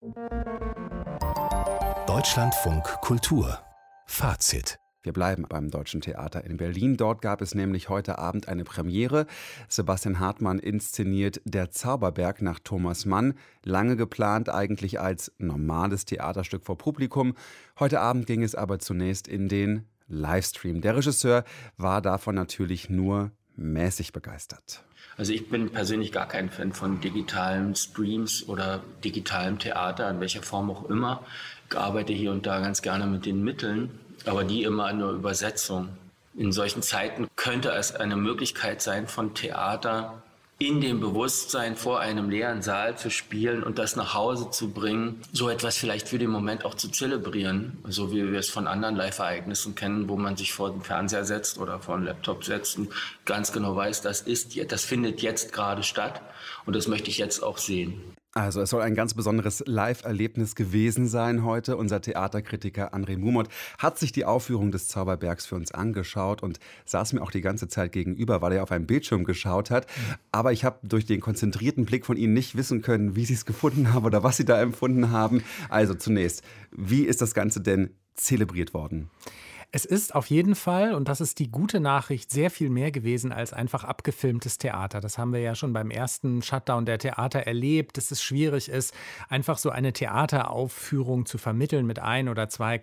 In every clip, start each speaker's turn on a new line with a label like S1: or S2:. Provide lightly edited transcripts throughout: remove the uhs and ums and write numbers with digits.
S1: Deutschlandfunk Kultur Fazit.
S2: Wir bleiben beim Deutschen Theater in Berlin. Dort gab es nämlich heute Abend eine Premiere. Sebastian Hartmann inszeniert Der Zauberberg nach Thomas Mann. Lange geplant eigentlich als normales Theaterstück vor Publikum. Heute Abend ging es aber zunächst in den Livestream. Der Regisseur war davon natürlich nur mäßig begeistert.
S3: Also ich bin persönlich gar kein Fan von digitalen Streams oder digitalem Theater, in welcher Form auch immer. Ich arbeite hier und da ganz gerne mit den Mitteln, aber nie immer in der Übersetzung. In solchen Zeiten könnte es eine Möglichkeit sein, von Theater in dem Bewusstsein vor einem leeren Saal zu spielen und das nach Hause zu bringen, so etwas vielleicht für den Moment auch zu zelebrieren, so wie wir es von anderen Live-Ereignissen kennen, wo man sich vor den Fernseher setzt oder vor den Laptop setzt und ganz genau weiß, das findet jetzt gerade statt und das möchte ich jetzt auch sehen.
S2: Also es soll ein ganz besonderes Live-Erlebnis gewesen sein heute. Unser Theaterkritiker André Mumot hat sich die Aufführung des Zauberbergs für uns angeschaut und saß mir auch die ganze Zeit gegenüber, weil er auf einen Bildschirm geschaut hat. Aber ich habe durch den konzentrierten Blick von Ihnen nicht wissen können, wie Sie es gefunden haben oder was Sie da empfunden haben. Also zunächst, wie ist das Ganze denn zelebriert worden?
S4: Es ist auf jeden Fall, und das ist die gute Nachricht, sehr viel mehr gewesen als einfach abgefilmtes Theater. Das haben wir ja schon beim ersten Shutdown der Theater erlebt, dass es schwierig ist, einfach so eine Theateraufführung zu vermitteln mit 1 oder 2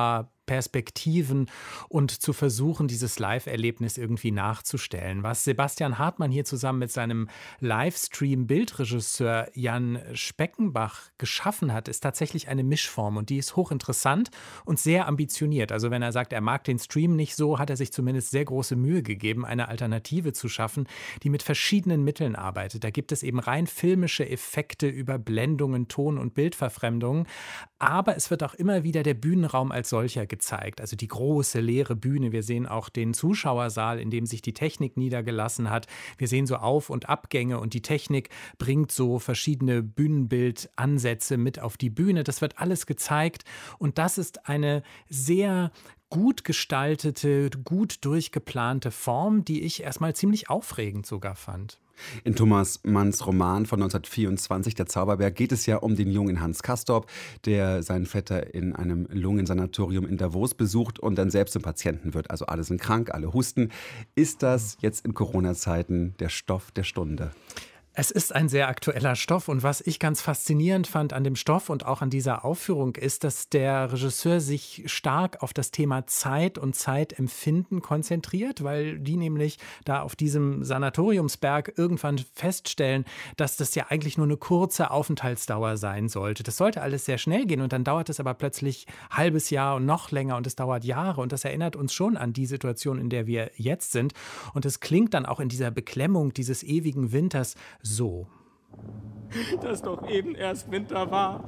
S4: Kameraperspektiven und zu versuchen, dieses Live-Erlebnis irgendwie nachzustellen. Was Sebastian Hartmann hier zusammen mit seinem Livestream-Bildregisseur Jan Speckenbach geschaffen hat, ist tatsächlich eine Mischform und die ist hochinteressant und sehr ambitioniert. Also wenn er sagt, er mag den Stream nicht so, hat er sich zumindest sehr große Mühe gegeben, eine Alternative zu schaffen, die mit verschiedenen Mitteln arbeitet. Da gibt es eben rein filmische Effekte über Blendungen, Ton- und Bildverfremdungen, aber es wird auch immer wieder der Bühnenraum als solcher gezeigt. Also die große leere Bühne. Wir sehen auch den Zuschauersaal, in dem sich die Technik niedergelassen hat. Wir sehen so Auf- und Abgänge und die Technik bringt so verschiedene Bühnenbildansätze mit auf die Bühne. Das wird alles gezeigt und das ist eine sehr gut gestaltete, gut durchgeplante Form, die ich erstmal ziemlich aufregend sogar fand.
S2: In Thomas Manns Roman von 1924, Der Zauberberg, geht es ja um den jungen Hans Castorp, der seinen Vetter in einem Lungensanatorium in Davos besucht und dann selbst zum Patienten wird. Also alle sind krank, alle husten. Ist das jetzt in Corona-Zeiten der Stoff der Stunde?
S4: Es ist ein sehr aktueller Stoff und was ich ganz faszinierend fand an dem Stoff und auch an dieser Aufführung ist, dass der Regisseur sich stark auf das Thema Zeit und Zeitempfinden konzentriert, weil die nämlich da auf diesem Sanatoriumsberg irgendwann feststellen, dass das ja eigentlich nur eine kurze Aufenthaltsdauer sein sollte. Das sollte alles sehr schnell gehen und dann dauert es aber plötzlich ein halbes Jahr und noch länger und es dauert Jahre und das erinnert uns schon an die Situation, in der wir jetzt sind und es klingt dann auch in dieser Beklemmung dieses ewigen Winters so.
S5: Dass doch eben erst Winter war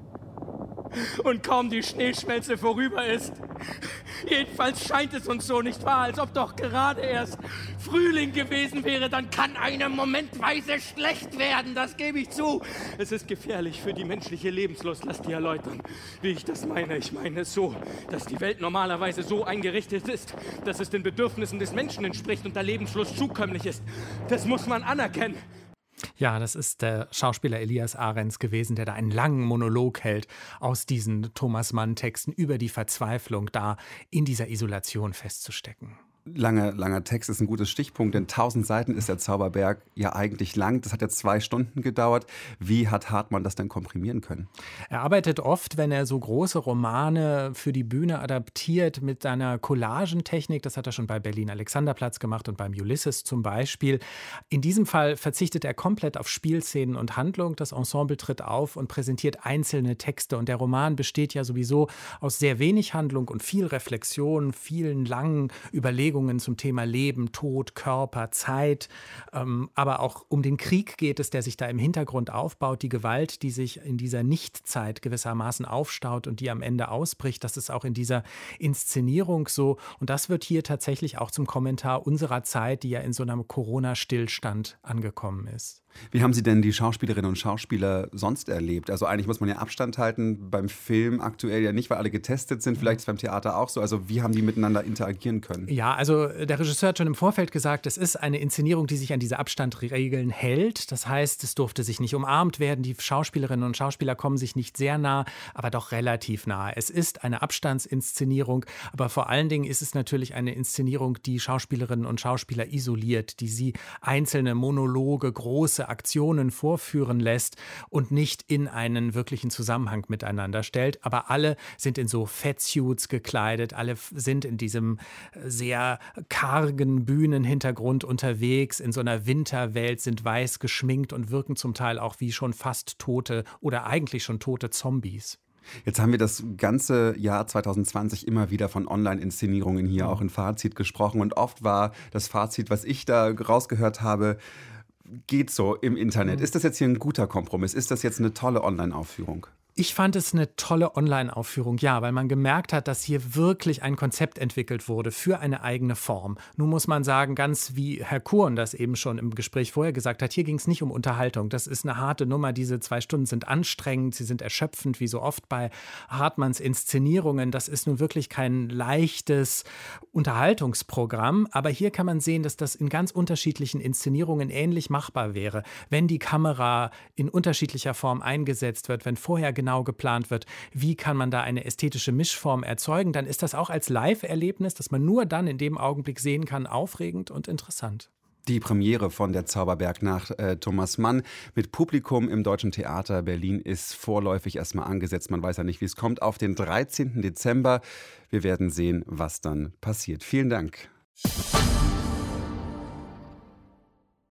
S5: und kaum die Schneeschmelze vorüber ist. Jedenfalls scheint es uns so, nicht wahr? Als ob doch gerade erst Frühling gewesen wäre. Dann kann einem momentweise schlecht werden, das gebe ich zu. Es ist gefährlich für die menschliche Lebenslust. Lass dir erläutern, wie ich das meine. Ich meine es so, dass die Welt normalerweise so eingerichtet ist, dass es den Bedürfnissen des Menschen entspricht und der Lebenslust zukömmlich ist. Das muss man anerkennen.
S4: Ja, das ist der Schauspieler Elias Ahrens gewesen, der da einen langen Monolog hält aus diesen Thomas-Mann-Texten über die Verzweiflung, da in dieser Isolation festzustecken.
S2: Langer Text ist ein gutes Stichpunkt, denn 1000 Seiten ist der Zauberberg ja eigentlich lang. Das hat ja 2 Stunden gedauert. Wie hat Hartmann das denn komprimieren können?
S4: Er arbeitet oft, wenn er so große Romane für die Bühne adaptiert, mit seiner Collagentechnik. Das hat er schon bei Berlin-Alexanderplatz gemacht und beim Ulysses zum Beispiel. In diesem Fall verzichtet er komplett auf Spielszenen und Handlung. Das Ensemble tritt auf und präsentiert einzelne Texte. Und der Roman besteht ja sowieso aus sehr wenig Handlung und viel Reflexion, vielen langen Überlegungen zum Thema Leben, Tod, Körper, Zeit, aber auch um den Krieg geht es, der sich da im Hintergrund aufbaut, die Gewalt, die sich in dieser Nichtzeit gewissermaßen aufstaut und die am Ende ausbricht, das ist auch in dieser Inszenierung so und das wird hier tatsächlich auch zum Kommentar unserer Zeit, die ja in so einem Corona-Stillstand angekommen ist.
S2: Wie haben Sie denn die Schauspielerinnen und Schauspieler sonst erlebt? Also eigentlich muss man ja Abstand halten, beim Film aktuell ja nicht, weil alle getestet sind. Vielleicht ist es beim Theater auch so. Also wie haben die miteinander interagieren können?
S4: Ja, also der Regisseur hat schon im Vorfeld gesagt, es ist eine Inszenierung, die sich an diese Abstandregeln hält. Das heißt, es durfte sich nicht umarmt werden. Die Schauspielerinnen und Schauspieler kommen sich nicht sehr nah, aber doch relativ nah. Es ist eine Abstandsinszenierung, aber vor allen Dingen ist es natürlich eine Inszenierung, die Schauspielerinnen und Schauspieler isoliert, die sie einzelne Monologe, große Aktionen vorführen lässt und nicht in einen wirklichen Zusammenhang miteinander stellt. Aber alle sind in so Fettsuits gekleidet, alle sind in diesem sehr kargen Bühnenhintergrund unterwegs, in so einer Winterwelt, sind weiß geschminkt und wirken zum Teil auch wie schon fast tote oder eigentlich schon tote Zombies.
S2: Jetzt haben wir das ganze Jahr 2020 immer wieder von Online-Inszenierungen hier auch in Fazit gesprochen. Und oft war das Fazit, was ich da rausgehört habe, geht so im Internet. Ist das jetzt hier ein guter Kompromiss? Ist das jetzt eine tolle Online-Aufführung?
S4: Ich fand es eine tolle Online-Aufführung, ja, weil man gemerkt hat, dass hier wirklich ein Konzept entwickelt wurde für eine eigene Form. Nun muss man sagen, ganz wie Herr Kurn das eben schon im Gespräch vorher gesagt hat, hier ging es nicht um Unterhaltung. Das ist eine harte Nummer. Diese 2 Stunden sind anstrengend, sie sind erschöpfend, wie so oft bei Hartmanns Inszenierungen. Das ist nun wirklich kein leichtes Unterhaltungsprogramm. Aber hier kann man sehen, dass das in ganz unterschiedlichen Inszenierungen ähnlich machbar wäre, wenn die Kamera in unterschiedlicher Form eingesetzt wird, wenn vorher genau geplant wird, wie kann man da eine ästhetische Mischform erzeugen, dann ist das auch als Live-Erlebnis, das man nur dann in dem Augenblick sehen kann, aufregend und interessant.
S2: Die Premiere von der Zauberberg nach Thomas Mann mit Publikum im Deutschen Theater Berlin ist vorläufig erstmal angesetzt. Man weiß ja nicht, wie es kommt, auf den 13. Dezember. Wir werden sehen, was dann passiert. Vielen Dank.